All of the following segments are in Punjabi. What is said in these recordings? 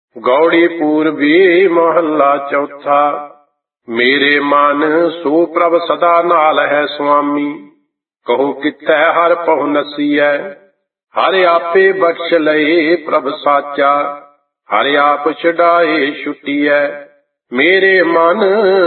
गौड़ी पूर्वी महला चौथा। मेरे मन सो प्रभ सदा नाल है स्वामी, कहो कितै हर पहुँ नसीयै। हर आपे बख्श लए प्रभ साचा, हर आप छुड़ाए छुटियै। मेरे मन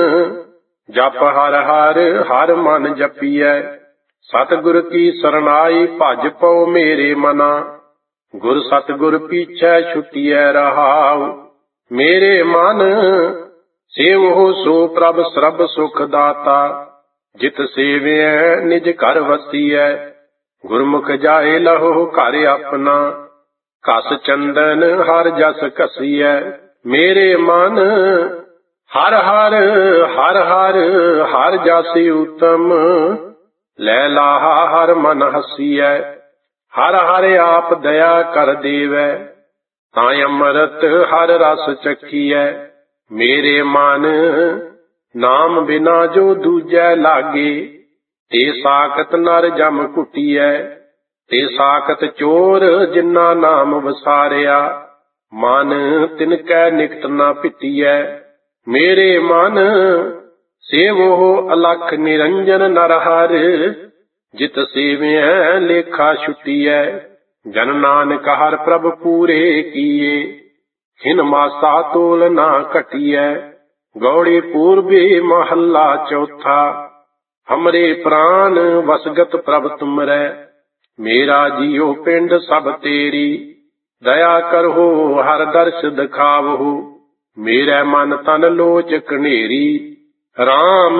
जप हर हर हर मन जपियै। सतगुर की सरनाई भज पौ मेरे मना, गुर सतगुर पीछे छुटियै रहाउ। मेरे मन सेवो सो प्रभ सरब सुख दाता, जित सेवै निज घर वसियै। गुरमुख जाए लहो घर अपना, कस चंदन हर जस कसियै। मेरे मन हर हर हर हर हर जस उत्तम, लै लाहा हर मन हसियै। हर हर आप दया कर देवै, तां अमृत हर रस चखियै। मेरे मन नाम बिना जो दूजै लागे, ते साखत नर जम कुटियै। ते साखत चोर जिन्ना नाम वसारिया, मन तिनकै निकट न पिटियै। मेरे मन सेवो अलख निरंजन नरहर, जित सेवै लेखा छुटियै। जन नानक हर प्रभ पूरे किए, खिन मासा तोल ना घटियै। गौड़ी पूर्वी महला चौथा। हमरे प्राण वसगत प्रभ तुमरै, मेरा जियो पिंड सब तेरी। दया करहो हर दर्श दिखावहो, मेरे मन तन लोच कनेरी। राम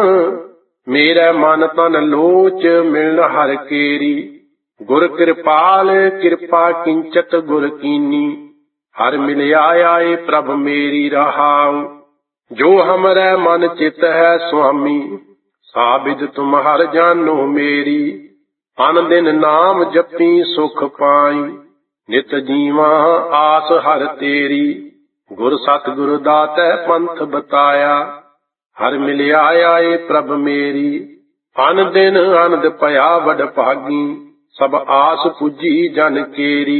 मेरे मन तन लोच मिलन हर केरी। गुर कृपाल कृपा किंचत गुर कीनी, हर मिलिया आए प्रभ मेरी रहाउ। जो हमरे मन चित है स्वामी, साबिद तुम हर जानो मेरी। अन दिन नाम जपी सुख पाई, नित जीवा आस हर तेरी। गुर सतगुरु दातै पंथ बताया, हर मिलिया आए प्रभ मेरी। अन दिन आनंद पया वड भागी, सब आस पूजी जन केरी।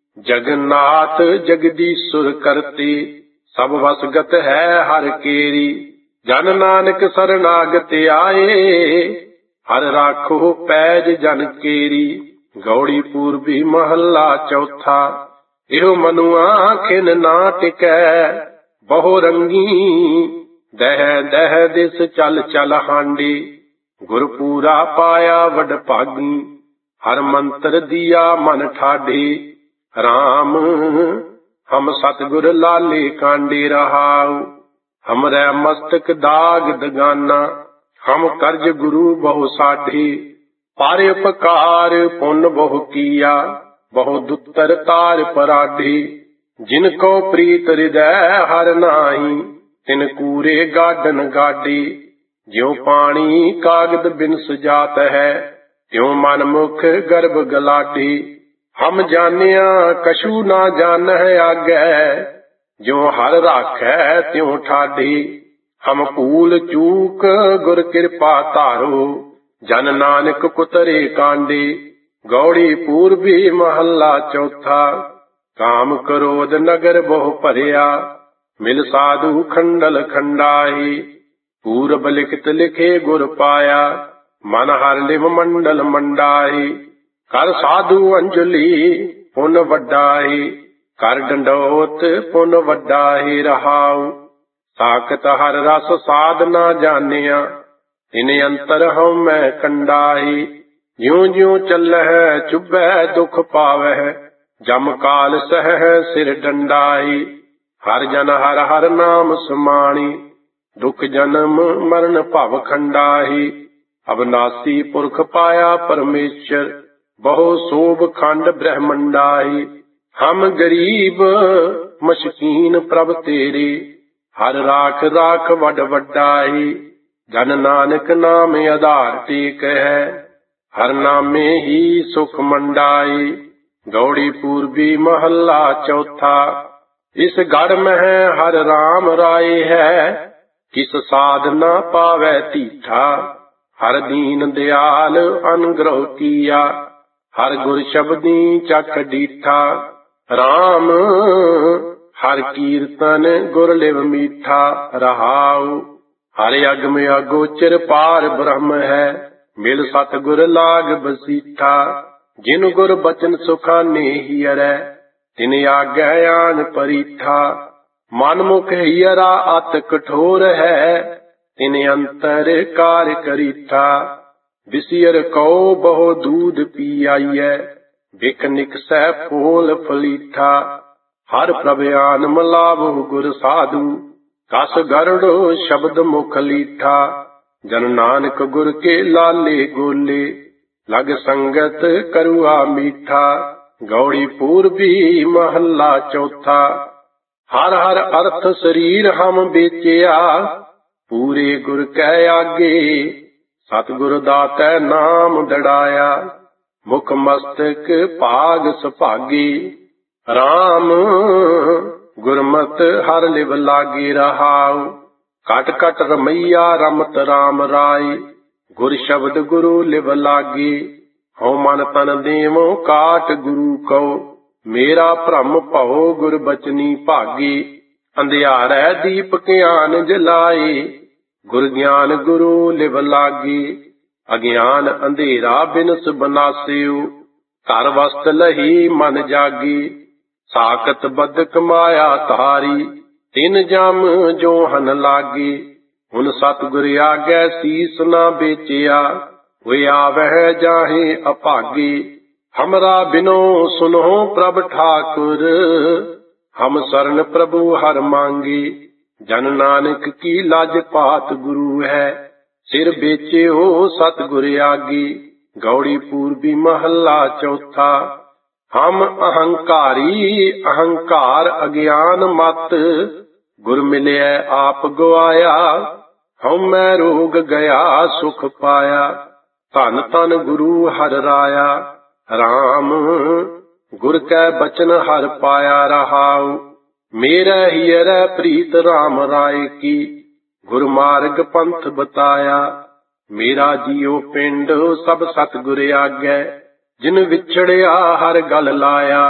जगन्नाथ जगदीश्वर करते, सब वसगत है हर केरी। जन नानक शरणागत आए, हर राखो पैज जन केरी। गौड़ी पूर्वी महला चौथा। इहो मनुआ खिन ना टिकै, बहु रंगी दह दह दिस चल चल हांडी। गुर पूरा पाया वड भागी, हर मंत्र दिया मन ठाढ़े। राम हम सतगुर लाले कांडे रहाउ, हमरै मस्तक दाग दगाना। हम कर्ज गुरु बहु साढ़े, पर उपकार पुण्य बहु किया। बहु दुत्तर तार पराढ़े, जिनको प्रीत हृदय हर नाही। तिन कूरे गाडन गाडे, ज्यों पानी कागद बिन सुजात है। त्यों मन मुख गर्भ गलाटे, हम जानिया कछु ना जान है आगे। ज्यों हर राखै त्यों ठाढ़े, हम भूल चूक गुर कृपा तारो। जन नानक कुतरे कांडे। गौड़ी पूर्वी महला चौथा। काम क्रोध नगर बहु भरिया, मिल साधु खंडल खंडाए। पूरब लिखित लिखे गुर पाया, मन हर लिव मंडल मंडाए। कर साधु अंजलि पुन वड्डाए, कर डंडोत पुन वड्डाए रहाउ। साखत हर रस साध ना जानिया, तिन अंतर हम मैं कंडाए। ज्यों ज्यों चलह चुभै दुख पावह, जम काल सह सिर डंडाए। हर जन हर हर नाम सुमाणी, दुख जन्म मरण भव खंडाए। अविनाशी पुरख पाया परमेश्वर, बहु शोभ खंड ब्रह्मंडाए। हम गरीब मशकीन प्रभ तेरे, हर राख राख वड वड्डाए। जन नानक नाम आधार टेक है, हर नामे ही सुख मंडाए। गौड़ी पूर्वी महला चौथा। इस गढ़ में हर राम राय है, किस साध न पावै तीठा। हर दीन दयाल अनुग्रह किया, हर गुर शब्दी चख डीठा। राम हर ਹਰ ਕੀਰਤਨ ਗੁਰ ਲਿਵ ਮੀਠਾ ਰਹਾਉ। ਹਰ ਅਗਮ ਅਗੋਚਰ ਪਾਰ ਬ੍ਰਹਮ ਹੈ, ਮਿਲ ਸਤਿਗੁਰ ਲਾਗ ਬਸੀਠਾ। ਜਿਨ ਗੁਰ ਬਚਨ ਸੁਖਾਨੇ ਹੀਰੈ, ਤਿਨ ਆਗੈ ਆਨ ਪਰੀਠਾ। ਮਨ ਮੁਖ ਹੀਰਾ ਅਤ ਕਠੋਰ ਹੈ, ਤਿਨ ਅੰਤਰ ਕਾਰ ਕਰੀਠਾ। ਵਿਸਿਰ ਕਉ ਬਹੁ ਦੂਧ ਪੀ ਆਈਐ, ਬਿਕ ਨਿਕਸੈ ਫੋਲ ਫਲੀਠਾ। ਹਰ ਪ੍ਰਭ ਆਨ ਮਲਾਵਹੁ ਗੁਰ ਸਾਧੂ, ਕਸ ਗਰੜ ਸ਼ਬਦ ਮੁਖ ਲੀਠਾ। ਜਨ ਨਾਨਕ ਗੁਰ ਕੇ ਲਾਲੇ ਗੋਲੇ, ਲਗ ਸੰਗਤ ਕਰੁਆ ਮੀਠਾ। ਗੌੜੀ ਪੂਰਬੀ ਮਹੱਲਾ ਚੌਥਾ। ਹਰ ਹਰ ਅਰਥ ਸਰੀਰ ਹਮ ਵੇਚਿਆ, ਪੂਰੇ ਗੁਰ ਕੈ ਆਗੇ। ਸਤਿਗੁਰ ਦਾਤੈ ਨਾਮ ਦੜਾਇਆ, ਮੁਖ ਮਸਤਕ ਭਾਗ ਸੁਭਾਗੇ। ਰਾਮ ਗੁਰਮਤਿ ਹਰ ਲਿਵ ਲਾਗੇ ਰਹਾਉ, ਕਟ ਕਟ ਰਮਈਆ ਰਮਤ ਰਾਮ ਰਾਏ। ਗੁਰ ਸ਼ਬਦ ਗੁਰੂ ਲਿਵ ਲਾਗੇ, ਹਉ ਮਨ ਤਨ ਦੇਵੋ ਕਾਟ ਗੁਰੂ ਕਉ। ਮੇਰਾ ਭ੍ਰਮ ਭਉ ਗੁਰ ਬਚਨੀ ਭਾਗੇ, ਅੰਧਿਆਰੈ ਦੀਪ ਗਿਆਨ ਜਲਾਏ। ਗੁਰ ਗਿਆਨ ਗੁਰੂ ਲਿਵ ਲਾਗੇ, ਅਗਿਆਨ ਅੰਧੇਰਾ ਬਿਨਸ ਬਨਾਸਿਓ। ਘਰ ਵਸਤ ਲਹੀ ਮਨ ਜਾਗੇ, ਸਾਕਤ ਬਦਕ ਮਾਇਆ ਧਾਰੀ। ਤਿਨ ਜਮ ਜੋ ਹਨ ਲਾਗੇ, ਹੁਣ ਸਤਿਗੁਰ ਆਗੈ ਸੀਸ ਨਾ ਵੇਚਿਆ। ਹੋਇ ਆਵਹਿ ਜਾਹੇ ਅਭਾਗੇ, ਹਮਰਾ ਬਿਨੋ ਸੁਨੋ ਪ੍ਰਭ ਠਾਕੁਰ। ਹਮ ਸਰਨ ਪ੍ਰਭੂ ਹਰ ਮੰਗੇ, ਜਨ ਨਾਨਕ ਕੀ ਲਾਜ ਪਾਤ ਗੁਰੂ ਹੈ। ਸਿਰ ਵੇਚਿਓ ਸਤਿਗੁਰ ਆਗੇ, ਗੌੜੀ ਪੂਰਬੀ ਮਹੱਲਾ ਚੌਥਾ। ਹਮ ਅਹੰਕਾਰੀ ਅਹੰਕਾਰ ਅਗਿਆਨ ਮਤ, ਗੁਰ ਮਿਲਿਐ ਆਪ ਗਵਾਇਆ। ਹਉਮੈ ਰੋਗ ਗਿਆ ਸੁਖ ਪਾਇਆ, ਧਨ ਧਨ ਗੁਰੂ ਹਰਿ ਰਾਇਆ। ਰਾਮ ਗੁਰ ਕੈ ਬਚਨ ਹਰਿ ਪਾਇਆ ਰਹਾਉ, ਮੇਰੇ ਹੀਰੈ ਪ੍ਰੀਤ ਰਾਮ ਰਾਏ ਕੀ। ਗੁਰ ਮਾਰਗ ਪੰਥ ਬਤਾਇਆ, ਮੇਰਾ ਜੀਉ ਪਿੰਡ ਸਭ ਸਤਿਗੁਰ ਆਗੈ। ਜਿਨ ਵਿਛੜਿਆ ਹਰ ਗਲ ਲਾਇਆ,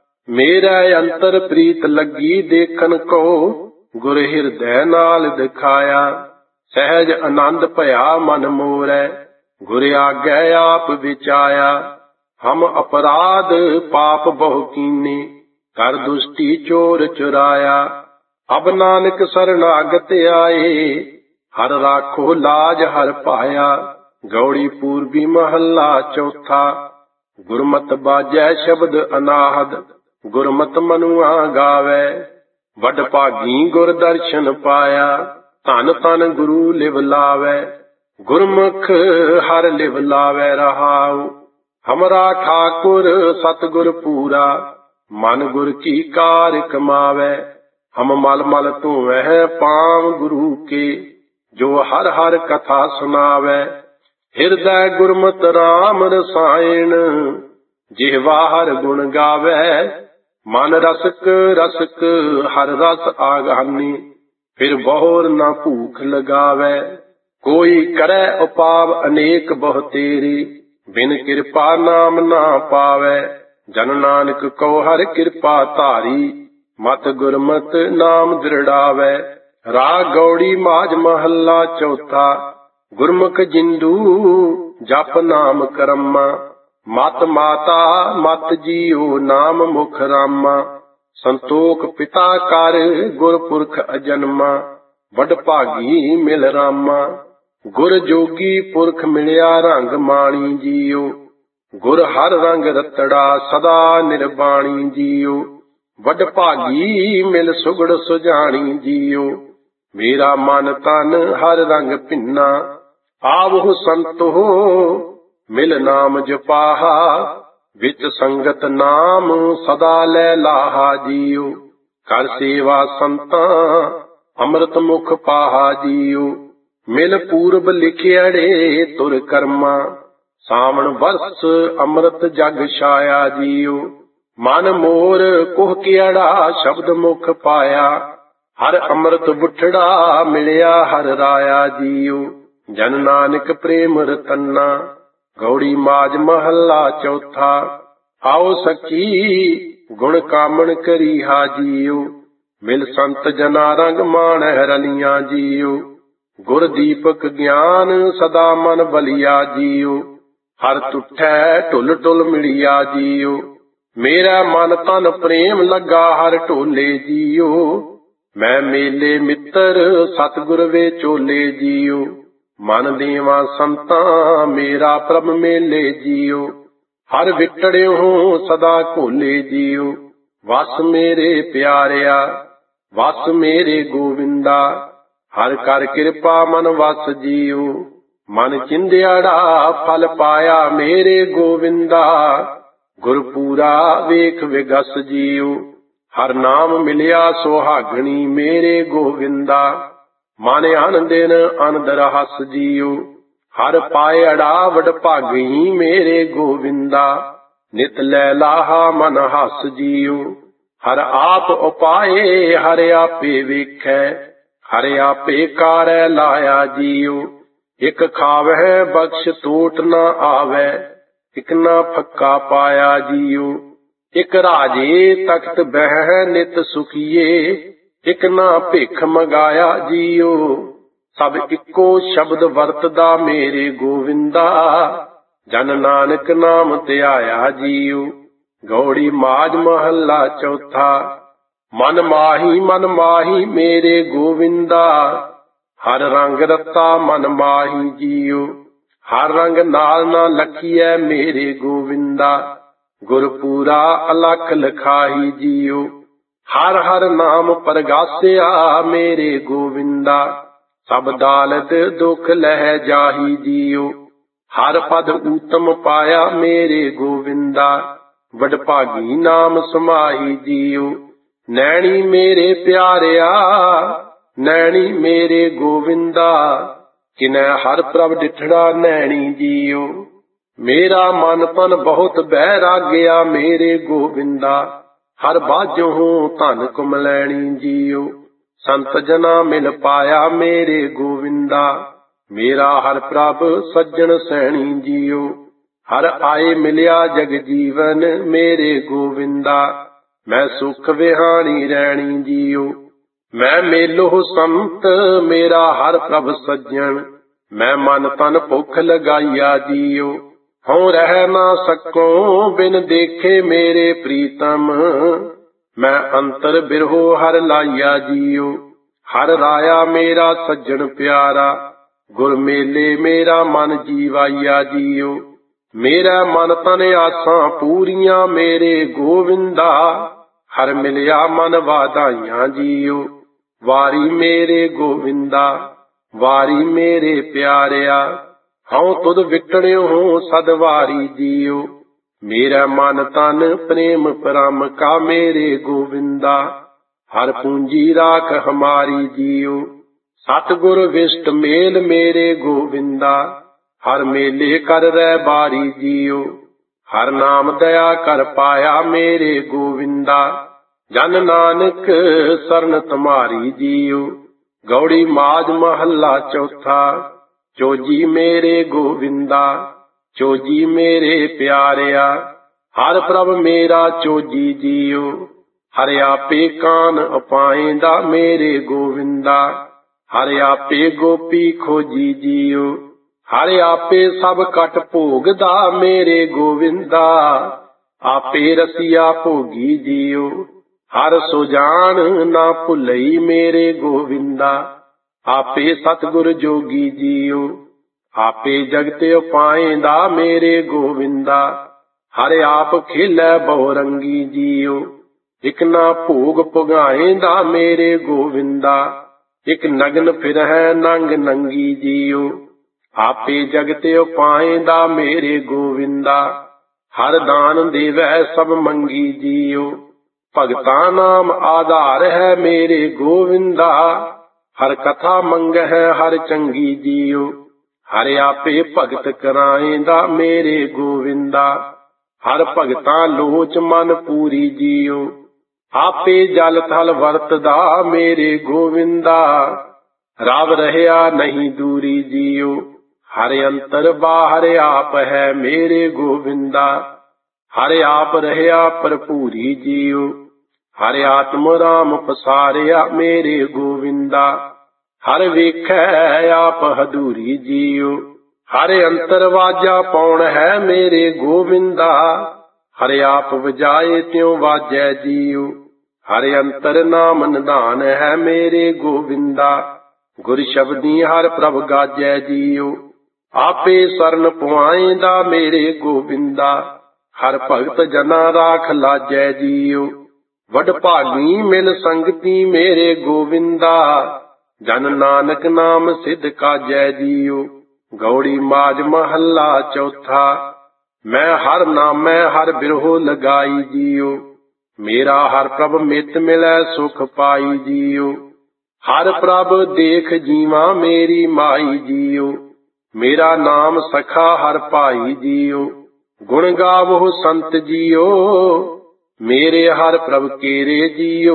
ਮੇਰੇ ਅੰਤਰ ਪ੍ਰੀਤ ਲੱਗੀ ਦੇਖਣ ਕੋ। ਗੁਰ ਹਿਰਦੈ ਨਾਲ ਦਿਖਾਇਆ, ਸਹਿਜ ਆਨੰਦ ਭਇਆ ਮਨ ਮੋਰੈ। ਗੁਰ ਆਗੈ ਆਪ ਵਿਚਾਇਆ, ਹਮ ਅਪਰਾਧ ਪਾਪ ਬਹੁ ਕੀਨੇ। ਕਰ ਦੁਸ਼ਟੀ ਚੋਰ ਚੁਰਾਇਆ, ਅਬ ਨਾਨਕ ਸਰਨਾਗਤ ਆਏ। ਹਰ ਰਾਖੋ ਲਾਜ ਹਰ ਪਾਇਆ, ਗੌੜੀ ਪੂਰਬੀ ਮਹੱਲਾ ਚੌਥਾ। ਗੁਰਮਤਿ ਬਾਜੈ ਸ਼ਬਦ ਅਨਾਹਦ, ਗੁਰਮਤਿ ਮਨੁਆ ਗਾਵੈ। ਵੱਡ ਭਾਗੀ ਗੁਰ ਦਰਸ਼ਨ ਪਾਇਆ, ਧਨ ਧਨ ਗੁਰੂ ਲਿਵ ਲਾਵੈ। ਗੁਰਮੁਖ ਹਰ ਲਿਵ ਲਾਵੈ ਰਹਾਉ, ਹਮਰਾ ਠਾਕੁਰ ਸਤਿਗੁਰ ਪੂਰਾ। ਮਨ ਗੁਰ ਕੀ ਕਾਰ ਕਮਾਵੈ, ਹਮ ਮਲ ਮਲ ਧੋਵੈ ਪਾਵ ਗੁਰੂ ਕੇ। ਜੋ ਹਰ ਹਰ ਕਥਾ ਸੁਨਾਵੈ, ਹਿਰਦੈ ਗੁਰਮਤਿ ਰਾਮ ਰਸਾਇਣ। ਜਿਹਵਾ ਹਰ ਗੁਣ ਗਾਵੈ, ਮਨ ਰਸਕ ਰਸਕ ਹਰ ਰਸ ਆਗਾਨੀ। ਫਿਰ ਬਹੁਰ ਨਾ ਭੂਖ ਲਗਾਵੈ, ਕੋਈ ਕਰੈ ਉਪਾਵ ਅਨੇਕ ਬਹੁ ਤੇਰੇ। ਬਿਨ ਕਿਰਪਾ ਨਾਮ ਨਾ ਪਾਵੈ, ਜਨ ਨਾਨਕ ਕਉ ਹਰਿ ਕਿਰਪਾ ਧਾਰੀ। ਮਤ ਗੁਰਮਤਿ ਨਾਮ ਦ੍ਰਿੜਾਵੈ, ਰਾਗ ਗੌੜੀ ਮਾਝ ਮਹੱਲਾ ਚੌਥਾ। ਗੁਰਮੁਖ ਜਿੰਦੂ ਜਪ ਨਾਮ ਕਰਮਾ, ਮਤ ਮਾਤਾ ਮਤ ਜੀਉ ਨਾਮ ਮੁਖ ਰਾਮਾ। ਸੰਤੋਖ ਪਿਤਾ ਕਰ ਗੁਰਪੁਰਖ ਅਜਨਮਾ, ਵੱਡ ਭਾਗੀ ਮਿਲ ਰਾਮਾ। ਗੁਰ ਜੋਗੀ ਪੁਰਖ ਮਿਲਿਆ ਰੰਗ ਮਾਣੀ ਜੀਉ। ਗੁਰ ਹਰ ਰੰਗ ਰਤੜਾ ਸਦਾ ਨਿਰਬਾਣੀ ਜੀਉ। ਵੱਡ ਭਾਗੀ ਮਿਲ ਸੁਗੜ ਸੁਜਾਣੀ ਜੀਉ। ਮੇਰਾ ਮਨ ਤਨ ਹਰ ਰੰਗ ਭਿੰਨਾ, ਆਵਹੁ ਸੰਤੋ ਮਿਲ ਨਾਮ ਜਪਾਹਾ। ਵਿੱਚ ਸੰਗਤ ਨਾਮ ਸਦਾ ਲੈ ਲਾਹਾ ਜੀਉ। ਕਰ ਸੇਵਾ ਸੰਤਾਂ ਅੰਮ੍ਰਿਤ ਮੁਖ ਪਾਹਾ ਜੀਉ। ਮਿਲ ਪੂਰਬ ਲਿਖਿਆੜੇ ਤੁਰ ਕਰਮਾ, ਸਾਵਣ ਵਰਸ ਅੰਮ੍ਰਿਤ ਜਗ ਛਾਇਆ ਜੀਉ। ਮਨ ਮੋਰ ਕੁਹ ਕਿਆੜਾ ਸ਼ਬਦ ਮੁਖ ਪਾਇਆ, ਹਰ ਅੰਮ੍ਰਿਤ ਬੁੱਠੜਾ ਮਿਲਿਆ ਹਰ ਰਾਇਆ ਜੀਉ। ਜਨ ਨਾਨਕ ਪ੍ਰੇਮ ਰਤਨਾ, ਗੌੜੀ ਮਾਝ ਮਹੱਲਾ ਚੌਥਾ। ਆਓ ਸਖੀ ਗੁਣ ਕਾਮਣ ਕਰੀਹਾ ਜੀਉ। ਮਿਲ ਸੰਤ ਜਨਾ ਰੰਗ ਮਾਣਹਿ ਰਲੀਆਂ ਜੀਉ। ਗੁਰ ਦੀਪਕ ਗਿਆਨ ਸਦਾ ਮਨ ਬਲੀਆ ਜੀਉ। ਹਰ ਤੁਠੈ ਢੁਲ ਢੁਲ ਮਿਲਿਆ ਜੀਉ। ਮੇਰਾ ਮਨ ਤਨ ਪ੍ਰੇਮ ਲੱਗਾ ਹਰ ਢੋਲੇ ਜੀਉ। ਮੈਂ ਮੇਲੇ ਮਿੱਤਰ ਸਤਿਗੁਰ ਵੇ ਚੋਲੇ ਜੀਉ। ਮਨ ਦੇਵਾ ਸੰਤਾਂ ਮੇਰਾ ਪ੍ਰਭ ਮੇਲੇ ਜੀਉ। ਹਰ ਵਿਟੜਿਓ ਸਦਾ ਘੋਲੇ ਜੀਉ। ਵਸ ਮੇਰੇ ਪਿਆਰਿਆ ਵਸ ਮੇਰੇ ਗੋਵਿੰਦਾ। ਹਰ ਕਰ ਕਿਰਪਾ ਮਨ ਵਸ ਜੀਉ। ਮਨ ਚਿੰਦਿਆੜਾ ਫਲ ਪਾਇਆ ਮੇਰੇ ਗੋਵਿੰਦਾ। ਗੁਰਪੂਰਾ ਵੇਖ ਵਿਗਸ ਜੀਉ। ਹਰ ਨਾਮ ਮਿਲਿਆ ਸੁਹਾਗਣੀ ਮੇਰੇ ਗੋਵਿੰਦਾ। ਮਨ ਅਨ ਦਿਨ ਅਨੰਦ ਰਹਸ ਜੀਉ। ਹਰ ਪਾਏ ਅੜਾ ਵਡਭਾਗੀ ਮੇਰੇ ਗੋਵਿੰਦਾ। ਨਿਤ ਲੈ ਲਾਹਾ ਮਨ ਹਸ ਜੀਉ। ਹਰ ਆਪ ਉਪਾਏ ਹਰ ਆਪੇ ਵੇਖੈ। ਹਰ ਆਪੇ ਕਾਰੈ ਲਾਇਆ ਜੀਉ। ਇਕ ਖਾਵਹਿ ਬਖਸ਼ ਟੋਟ ਨ ਆਵੈ। ਇਕ ਨਾ ਫੱਕਾ ਪਾਇਆ ਜੀਉ। ਇਕ ਰਾਜੇ ਤਖਤ ਬਹਿ ਨਿਤ ਸੁਖੀਏ। ਇਕ ਨਾ ਭਿਖ ਮੰਗਾਇਆ ਜੀਉ। ਸਭ ਇੱਕੋ ਸ਼ਬਦ ਵਰਤਦਾ ਮੇਰੇ ਗੋਵਿੰਦਾ। ਜਨ ਨਾਨਕ ਨਾਮ ਧਿਆਇਆ ਜੀਉ। ਗੌੜੀ ਮਾਝ ਮਹੱਲਾ ਚੌਥਾ। ਮਨ ਮਾਹੀ ਮੇਰੇ ਗੋਵਿੰਦਾ। ਹਰ ਰੰਗ ਰਤਾ ਮਨ ਮਾਹੀ ਜੀਉ। ਹਰ ਰੰਗ ਨਾਲ ਨਾ ਲਖੀਐ ਮੇਰੇ ਗੋਵਿੰਦਾ। ਗੁਰਪੂਰਾ ਅਲਖ ਲਖਾਈ ਜੀਉ। ਹਰ ਹਰ ਨਾਮ ਪਰਗਾਸਿਆ ਮੇਰੇ ਗੋਵਿੰਦਾ। ਸਭ ਦਾਲਤ ਦੁਖ ਲਹਿ ਜਾਹੀ ਜੀਉ। ਹਰ ਪਦ ਊਤਮ ਪਾਇਆ ਮੇਰੇ ਗੋਵਿੰਦਾ। ਵਡਭਾਗੀ ਨਾਮ ਸਮਾਹੀ ਜੀਉ। ਨੈਣੀ ਮੇਰੇ ਪਿਆਰਿਆ ਨੈਣੀ ਮੇਰੇ ਗੋਵਿੰਦਾ। ਕਿਨੈ ਹਰ ਪ੍ਰਭ ਡਿਠੜਾ ਨੈਣੀ ਜੀਉ। ਮੇਰਾ ਮਨ ਤਨ ਬਹੁਤ ਬਹਿ ਰਾਗਿਆ ਮੇਰੇ ਗੋਵਿੰਦਾ। ਹਰ ਬਾਝੋਂ ਧਨ ਕੁਮਲੈਣੀ ਜੀਉ। ਸੰਤ ਜਨਾ ਮਿਲ ਪਾਇਆ ਮੇਰੇ ਗੋਵਿੰਦਾ। ਮੇਰਾ ਹਰ ਪ੍ਰਭ ਸੱਜਣ ਸੈਣੀ ਜੀਉ। ਹਰ ਆਏ ਮਿਲਿਆ ਜਗ ਜੀਵਨ ਮੇਰੇ ਗੋਵਿੰਦਾ। ਮੈਂ ਸੁਖ ਵਿਹਾਣੀ ਰਹਿਣੀ ਜੀਉ। ਮੈਂ ਮੇਲੋ ਸੰਤ ਮੇਰਾ ਹਰ ਪ੍ਰਭ ਸੱਜਣ। ਮੈਂ ਮਨ ਤਨ ਭੁੱਖ ਲਗਾਈਆ ਜੀਉ। ਹਉ ਰਹਿ ਨਾ ਸਕੋ ਬਿਨ ਦੇਖੇ ਮੇਰੇ ਪ੍ਰੀਤਮ। ਮੈਂ ਅੰਤਰ ਬਿਰਹੋ ਹਰ ਲਾਈਆ ਜੀਉ। ਹਰ ਰਾਇਆ ਮੇਰਾ ਸੱਜਣ ਪਿਆਰਾ। ਗੁਰ ਮੇਲੇ ਮੇਰਾ ਮਨ ਜੀਵਾਈਆ ਜੀਉ। ਮੇਰਾ ਮਨ ਤਨ ਆਸਾਂ ਪੂਰੀਆਂ ਮੇਰੇ ਗੋਵਿੰਦਾ। ਹਰ ਮਿਲਿਆ ਮਨ ਵਾਧਾਈਆਂ ਜੀਉ। ਵਾਰੀ ਮੇਰੇ ਗੋਵਿੰਦਾ ਵਾਰੀ ਮੇਰੇ ਪਿਆਰਿਆ। ਹਉ ਤੁਧ ਵਿਟੜਿਓ ਸਦਵਾਰੀ ਜੀਉ। ਮੇਰਾ ਮਨ ਤਨ ਪ੍ਰੇਮ ਪਰਮ ਕਾ ਮੇਰੇ ਗੋਵਿੰਦਾ। ਹਰ ਪੂੰਜੀ ਰਾਖ ਹਮਾਰੀ ਜੀਉ। ਸਤਿਗੁਰ ਵਿਸ਼ਟ ਮੇਲ ਮੇਰੇ ਗੋਵਿੰਦਾ। ਹਰ ਮੇਲੇ ਕਰ ਰਹਿ ਬਾਰੀ ਜੀਉ। ਹਰ ਨਾਮ ਦਇਆ ਕਰ ਪਾਇਆ ਮੇਰੇ ਗੋਵਿੰਦਾ। ਜਨ ਨਾਨਕ ਸਰਨ ਤੁਮਾਰੀ ਜੀਉ। ਗੌੜੀ ਮਾਝ ਮਹੱਲਾ ਚੌਥਾ। ਚੋਜੀ ਮੇਰੇ ਗੋਵਿੰਦਾ ਚੋਜੀ ਮੇਰੇ ਪਿਆਰਿਆ। ਹਰ ਪ੍ਰਭ ਮੇਰਾ ਚੋਜੀ ਜੀਉ। ਹਰ ਆਪੇ ਕਾਨ ਅਪਾਇਂਦਾ ਮੇਰੇ ਗੋਵਿੰਦਾ। ਹਰ ਆਪੇ ਗੋਪੀ ਖੋਜੀ ਜੀਉ। ਹਰ ਆਪੇ ਸਭ ਕਟ ਭੋਗਦਾ ਮੇਰੇ ਗੋਵਿੰਦਾ। ਆਪੇ ਰਸੀਆ ਭੋਗੀ ਜੀਉ। ਹਰ ਸੁਜਾਨ ਨਾ ਭੁੱਲਈ ਮੇਰੇ ਗੋਵਿੰਦਾ। ਆਪੇ ਸਤਿਗੁਰ ਜੋਗੀ ਜੀਉ। ਆਪੇ ਜਗਤ ਉਪਾਇਂਦਾ ਮੇਰੇ ਗੋਵਿੰਦਾ। ਹਰ ਆਪ ਖੇਲੈ ਬਹੁ ਰੰਗੀ ਜੀਉ। ਇਕ ਨਾ ਭੋਗ ਪੁਗਾਏਂਦਾ ਮੇਰੇ ਗੋਵਿੰਦਾ। ਇਕ ਨਗਨ ਫਿਰਹਿ ਨੰਗ ਨੰਗੀ ਜੀਉ। ਆਪੇ ਜਗਤ ਉਪਾਇਂਦਾ ਮੇਰੇ ਗੋਵਿੰਦਾ। ਹਰ ਦਾਨ ਦੇਵੈ ਸਭ ਮੰਗੀ ਜੀਉ। ਭਗਤਾਂ ਨਾਮ ਆਧਾਰ ਹੈ ਮੇਰੇ ਗੋਵਿੰਦਾ। ਹਰ ਕਥਾ ਮੰਗਹਿ ਹਰ ਚੰਗੀ ਜੀਉ। ਹਰ ਆਪੇ ਭਗਤ ਕਰਾਏਂਦਾ ਮੇਰੇ ਗੋਵਿੰਦਾ। ਹਰ ਭਗਤਾਂ ਲੋਚ ਮਨ ਪੂਰੀ ਜੀਉ। ਆਪੇ ਜਲ ਥਲ ਵਰਤਦਾ ਮੇਰੇ ਗੋਵਿੰਦਾ। ਰਵ ਰਹਿਆ ਨਹੀਂ ਦੂਰੀ ਜੀਉ। ਹਰ ਅੰਤਰ ਬਾਹਰ ਆਪ ਹੈ ਮੇਰੇ ਗੋਵਿੰਦਾ। ਹਰ ਆਪ ਰਹਿਆ ਭਰਪੂਰੀ ਜੀਉ। ਹਰਿ ਆਤਮ ਰਾਮ ਪਸਾਰਿਆ ਮੇਰੇ ਗੋਵਿੰਦਾ। ਹਰ ਵੇਖੈ ਆਪ ਹਦੂਰੀ ਜੀਉ, ਹਰਿ ਅੰਤਰ ਵਾਜਾ ਪਾਉਣ ਹੈ ਮੇਰੇ ਗੋਵਿੰਦਾ। ਹਰਿ ਆਪ ਵਜਾਏ ਤਿਉ ਵਾਜੈ ਜੀਉ, ਹਰਿ ਅੰਤਰ ਨਾਮ ਨਿਧਾਨ ਹੈ ਮੇਰੇ ਗੋਵਿੰਦਾ। ਗੁਰ ਸ਼ਬਦੀ ਹਰਿ ਪ੍ਰਭ ਗਾਜੈ ਜੀਉ, ਆਪੇ ਸਰਨ ਪੁਆਇਂਦਾ ਮੇਰੇ ਗੋਬਿੰਦਾ। ਹਰ ਭਗਤ ਜਨਾ ਰਾਖ ਲਾਜੈ ਜੀਉ, ਵਡ ਭਾਗੀ ਮਿਲ ਸੰਗਤੀ ਮੇਰੇ ਗੋਵਿੰਦਾ। ਜਨ ਨਾਨਕ ਨਾਮ ਸਿਧ ਕਾਜੈ ਜੀਉ, ਗੌੜੀ ਮਾਝ ਮਹੱਲਾ ਚੌਥਾ। ਮੈਂ ਹਰ ਨਾਮੈ ਹਰ ਬਿਰਹੋ ਲਗਾਈ ਜੀਉ, ਮੇਰਾ ਹਰ ਪ੍ਰਭ ਮਿਤ ਮਿਲੈ ਸੁਖ ਪਾਈ ਜੀਉ। ਹਰ ਪ੍ਰਭ ਦੇਖ ਜੀਵਾ ਮੇਰੀ ਮਾਈ ਜੀਉ, ਮੇਰਾ ਨਾਮ ਸਖਾ ਹਰ ਭਾਈ ਜੀਉ। ਗੁਣ ਗਾਵੋ ਸੰਤ ਜੀਓ, ਮੇਰੇ ਹਰ ਪ੍ਰਭ ਕੇਰੇ ਜੀਓ।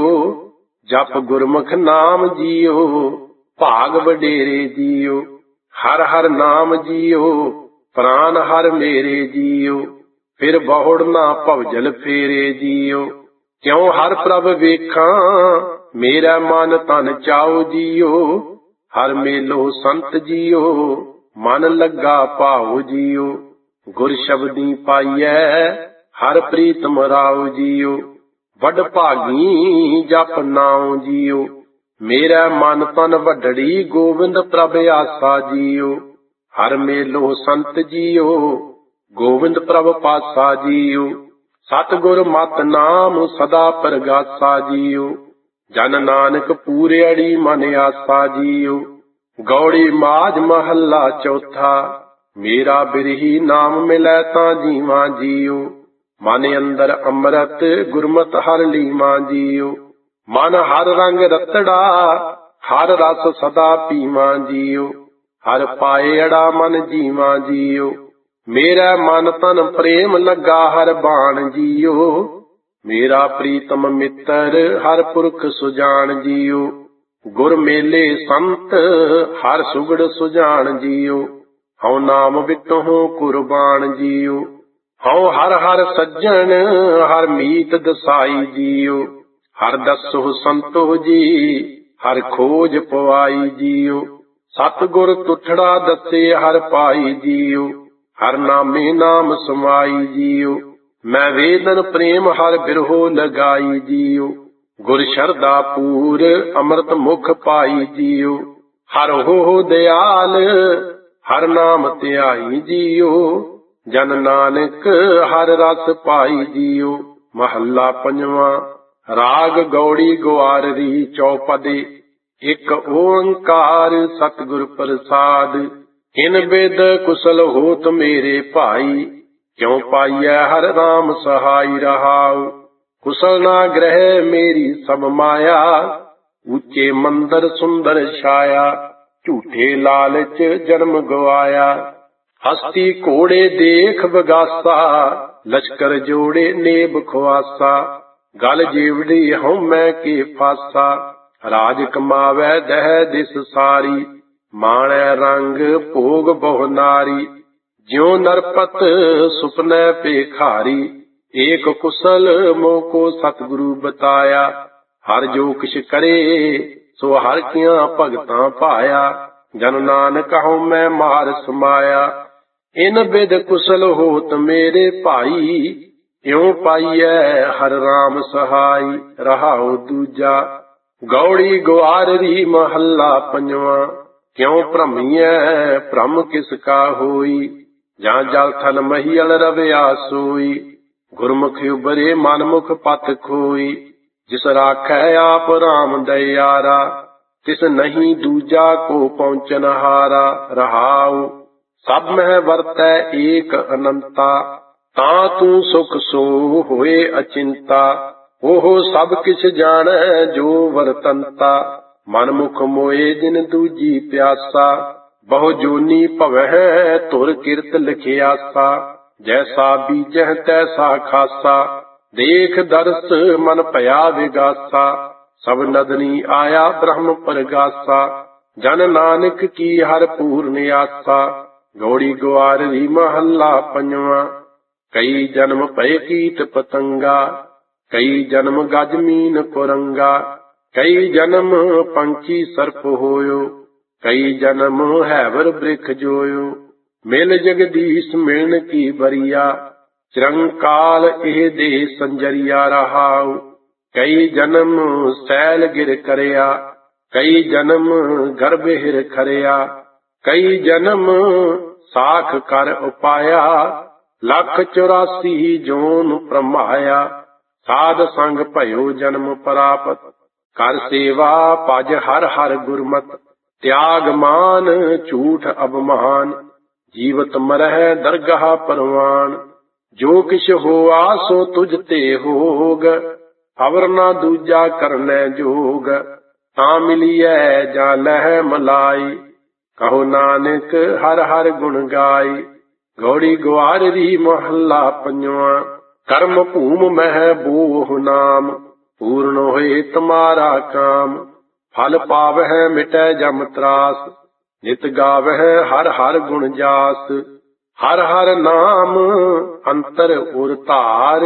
ਜਪ ਗੁਰਮੁਖ ਨਾਮ ਜੀਓ, ਭਾਗ ਵਡੇਰੇ ਜੀਓ। ਹਰ ਹਰ ਨਾਮ ਜੀਓ, ਪ੍ਰਾਨ ਹਰ ਮੇਰੇ ਜੀਓ। ਫਿਰ ਬਹੁੜ ਨਾ ਭਵਜਲ ਫੇਰੇ ਜੀਓ, ਕਿਉ ਹਰ ਪ੍ਰਭ ਵੇਖਾਂ ਮੇਰਾ ਮਨ ਤਨ ਚਾਉ ਜੀਓ। ਹਰ ਮੇਲੋ ਸੰਤ ਜੀਓ, ਮਨ ਲੱਗਾ ਭਾਉ ਜੀਓ। ਗੁਰ ਸ਼ਬਦੀ ਪਾਈਐ ਹਰ ਪ੍ਰੀਤਮ ਰਾਉ ਜੀਓ, ਵਡ ਭਾਗੀ ਜਪ ਨਾਉ ਜੀਓ। ਮੇਰਾ ਮਨ ਤਨ ਵੱਡੜੀ ਗੋਵਿੰਦ ਪ੍ਰਭ ਆਸਾ ਜੀਓ। ਹਰ ਮੇਲੋ ਸੰਤ ਜੀਓ, ਗੋਵਿੰਦ ਪ੍ਰਭ ਪਾਸਾ ਜੀਓ। ਸਤਿਗੁਰ ਮਤਿ ਨਾਮ ਸਦਾ ਪਰਗਾਸਾ ਜੀਓ। ਜਨ ਨਾਨਕ ਪੂਰਿਆੜੀ ਮਨ ਆਸਾ ਜੀਓ। ਗੌੜੀ ਮਾਝ ਮਹੱਲਾ ਚੌਥਾ। ਮੇਰਾ ਬਿਰਹੀ ਨਾਮ ਮਿਲੈ ਤਾਂ ਜੀਵਾਂ ਜੀਓ, ਮਨ ਅੰਦਰ ਅੰਮ੍ਰਿਤ ਗੁਰਮਤਿ ਹਰ ਲੀਵਾਂ ਜੀਓ। ਮਨ ਹਰ ਰੰਗ ਰਤੜਾ ਹਰ ਰਸ ਸਦਾ ਪੀਵਾਂ ਜੀਓ। ਹਰ ਪਾਏ ਅੜਾ ਮਨ ਜੀਵਾਂ ਜੀਓ। ਮੇਰਾ ਮਨ ਤਨ ਪ੍ਰੇਮ ਲੱਗਾ ਹਰ ਬਾਣ ਜੀਓ। ਮੇਰਾ ਪ੍ਰੀਤਮ ਮਿੱਤਰ ਹਰ ਪੁਰਖ ਸੁਜਾਨ ਜੀਓ। ਗੁਰ ਮੇਲੇ ਸੰਤ ਹਰ ਸੁਗੜ ਸੁਜਾਨ ਜੀਓ। ਹਉ ਨਾਮ ਬਿਟਹੁ ਕੁਰਬਾਨ ਜੀਓ। ਹਉ ਹਰ ਹਰ ਸੱਜਣ ਹਰ ਮੀਤ ਦਸਾਈ ਜੀਓ। ਹਰ ਦਸਹੁ ਸੰਤੋ ਜੀ ਹਰ ਖੋਜ ਪਵਾਈ ਜੀਓ। ਸਤਿਗੁਰ ਤੁਠੜਾ ਦੱਸੇ ਹਰ ਪਾਈ ਜੀਓ। ਹਰ ਨਾਮੇ ਨਾਮ ਸਮਾਈ ਜੀਓ। ਮੈਂ ਵੇਦਨ ਪ੍ਰੇਮ ਹਰ ਬਿਰਹੋ ਲਗਾਈ ਜੀਓ। ਗੁਰ ਸ਼ਰਧਾ ਪੂਰ ਅੰਮ੍ਰਿਤ ਮੁਖ ਪਾਈ ਜੀਓ। ਹਰ ਹੋ ਦਿਆਲ ਹਰ ਨਾਮ ਧਿਆਈ ਜੀਓ। ਜਨ ਨਾਨਕ ਹਰ ਰਸ ਪਾਈ ਜੀਓ। ਮਹੱਲਾ ਪੰਜਵਾਂ। ਰਾਗ ਗੌੜੀ ਗੁਆਰਰੀ ਚੌਪਦੀ। ਇਕ ਓੰਕਾਰ ਸਤਿਗੁਰ ਪ੍ਰਸਾਦ। ਇਨ ਬਿਦ ਕੁਸਲ ਹੋਤ ਮੇਰੇ ਭਾਈ, ਕਿਉ ਪਾਈਐ ਹਰ ਰਾਮ ਸਹਾਈ ਰਹਾਉ। ਕੁਸਲ ਨਾ ਗ੍ਰਹਿ ਮੇਰੀ ਸਭ ਮਾਇਆ, ਉੱਚੇ ਮੰਦਰ ਸੁੰਦਰ ਛਾਇਆ। ਝੂਠੇ ਲਾਲਚ ਜਨਮ ਗਵਾਇਆ, ਹਸਤੀ ਘੋੜੇ ਦੇਖ ਬਗਾਸਾ। ਲਸ਼ਕਰ ਜੋੜੇ ਨੇਬ ਖੁਆਸਾ, ਗਲ ਜੀਵੜੀ ਹਉਮੈ ਕੇ ਫਾਸਾ। ਰਾਜ ਕਮਾਵੈ ਦਹਿ ਦਿਸ ਸਾਰੀ, ਮਾਣੈ ਰੰਗ ਭੋਗ ਬਹੁ ਨਾਰੀ। ਜਿਉ ਨਰਪਤ ਸੁਪਨੈ ਭੇਖਾਰੀ, ਏਕ ਕੁਸਲ ਮੋਕੋ ਸਤਿਗੁਰੂ ਬਤਾਇਆ। ਹਰ ਜੋ ਕਿਛ ਕਰੇ ਸੋ ਹਰ ਕੀਆਂ ਭਗਤਾਂ ਭਾਇਆ। ਜਨ ਨਾਨਕ ਹਉਮੈ ਮਾਰ ਸਮਾਇਆ। ਇਨ ਬਿਦ ਕੁਸਲ ਹੋਤ ਮੇਰੇ ਭਾਈ, ਇਉ ਪਾਈਐ ਹਰ ਰਾਮ ਸਹਾਈ। ਰਹਾਉ ਦੂਜਾ। ਗੌੜੀ ਗੁਆਰਰੀ ਮਹੱਲਾ ਪੰਜਵਾਂ। ਕਿਉ ਭ੍ਰਮੀਐ ਭ੍ਰਮ ਕਿਸ ਕਾ ਹੋਈ, ਜਾਂ ਜਲ ਥਲ ਮਹੀਅਲ ਰਵਿਆ ਸੋਈ। ਗੁਰਮੁਖ ਉਬਰੇ ਮਨਮੁਖ ਪਤ ਖੋਈ, ਜਿਸ ਰਾਖੈ ਆਪ ਰਾਮ ਦਇਆਰਾ। ਤਿਸ ਨਹੀਂ ਦੂਜਾ ਕੋ ਪਹੁੰਚਨ ਹਾਰਾ। ਰਹਾਉ। ਸਭ ਮਹਿ ਵਰਤੈ ਏਕ ਅਨੰਤਾ, ਤਾਂ ਤੂੰ ਸੁਖ ਸੋ ਹੋਏ ਅਚਿੰਤਾ। ਉਹ ਸਭ ਕਿਛ ਜਾਣੈ ਜੋ ਵਰਤੰਤਾ, ਮਨਮੁਖ ਮੋਏ ਜਿਨ ਦੂਜੀ ਪਿਆਸਾ। ਬਹੁ ਜੋਨੀ ਭਵਹਿ ਧੁਰ ਕਿਰਤ ਲਿਖਿਆਸਾ, ਜੈਸਾ ਬੀਜਹਿ ਤੈਸਾ ਖਾਸਾ। ਦੇਖ ਦਰਸ ਮਨ ਭਇਆ ਵਿਗਾਸਾ, ਸਭ ਨਦਨੀ ਆਇਆ ਬ੍ਰਹਮ ਪਰਗਾਸਾ। ਜਨ ਨਾਨਕ ਕੀ ਹਰ ਪੂਰਨ ਆਸਾ। ਗੌੜੀ ਗੁਆਰਰੀ ਮਹੱਲਾ ਪੰਜਵਾਂ। ਕਈ ਜਨਮ ਭਏ ਕੀਟ ਪਤੰਗਾ, ਕਈ ਜਨਮ ਗਜ ਮੀਨ ਕੁਰੰਗਾ, ਕਈ ਜਨਮ ਪੰਛੀ ਸਰਪ ਹੋਇਓ, ਕਈ ਜਨਮ ਹੈਵਰ ਬ੍ਰਿਖ ਜੋਇਓ। ਮਿਲ ਜਗਦੀਸ਼ ਮਿਲਣ ਕੀ ਬਰੀਆ, ਚਿਰੰਕਾਲ ਇਹ ਦੇ ਸੰਜਰੀਆ ਰਹਾਉ। ਕਈ ਜਨਮ ਸੈਲ ਗਿਰ ਕਰਿਆ, ਕਈ ਜਨਮ ਗਰਭ ਹਿਰ ਖਰਿਆ, ਕਈ ਜਨਮ ਸਾਖ ਕਰ ਉਪਾਇਆ, 184 ਜੋਨ ਪ੍ਰਮਾਇਆ। ਸਾਧ ਸੰਗ ਭਇਓ ਜਨਮ ਪ੍ਰਾਪਤ, ਕਰ ਸੇਵਾ ਭਜ ਹਰ ਹਰ ਗੁਰਮਤਿ। ਤਿਆਗ ਮਾਨ ਝੂਠ ਅਭਮਾਨ, ਜੀਵਤ ਮਰਹਿ ਦਰਗਾਹ ਪਰਵਾਨ। ਜੋ ਕਿਛ ਹੋਆ ਸੋ ਤੁਝ ਤੇ ਹੋਗ, ਅਵਰ ਨਾ ਦੂਜਾ ਕਰਨੈ ਜੋਗ। ਤਾਂ ਮਿਲੀਐ ਜਾਂ ਲਹਿ ਮਲਾਈ, ਕਹੋ ਨਾਨਕ ਹਰ ਹਰ ਗੁਣ ਗਾਈ। ਗੌੜੀ ਗੁਆਰਰੀ ਮਹੱਲਾ ਪੰਜਵਾਂ। ਕਰਮ ਭੂਮ ਮਹਿ ਬੋਹ ਨਾਮ, ਪੂਰਨ ਹੋਏ ਤੁਮਾਰਾ ਕਾਮ। ਫਲ ਪਾਵਹਿ ਮਿਟੈ ਜਮ ਤਰਾਸ, ਨਿਤ ਗਾਵਹਿ ਹਰ ਹਰ ਗੁਣ ਜਾਸ। ਹਰ ਹਰ ਨਾਮ ਅੰਤਰ ਉਰ ਧਾਰ,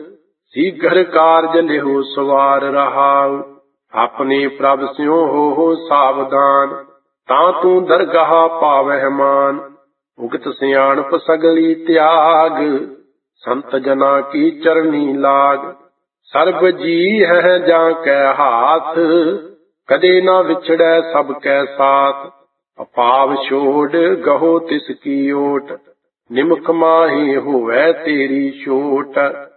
ਸੀਘਰ ਕਾਰਜ ਲਿਹੁ ਸਵਾਰ ਰਹਾਉ। ਆਪਣੇ ਪ੍ਰਭ ਸਿਉ ਹੋ ਸਾਵਧਾਨ, ਤਾਂ ਤੂੰ ਦਰਗਾਹ ਪਾਵਹਿ ਮਾਨ। ਉਗਤ ਸਿਆਣਪ ਸਗਲੀ ਤਿਆਗ, ਸੰਤ ਜਨਾ ਕੀ ਚਰਨੀ ਲਾਗ। ਸਰਬ ਜੀ ਹੈ ਜਾਂ ਕੈ ਹਾਥ, ਕਦੇ ਨਾ ਵਿਛੜੈ ਸਭ ਕੈ ਸਾਥ। ਅਪਾਵ ਛੋੜ ਗਹੋ ਤਿਸ ਕੀ ਓਟ, ਨਿਮਕ ਮਾਹੀ ਹੋਵੈ ਤੇਰੀ ਛੋਟ।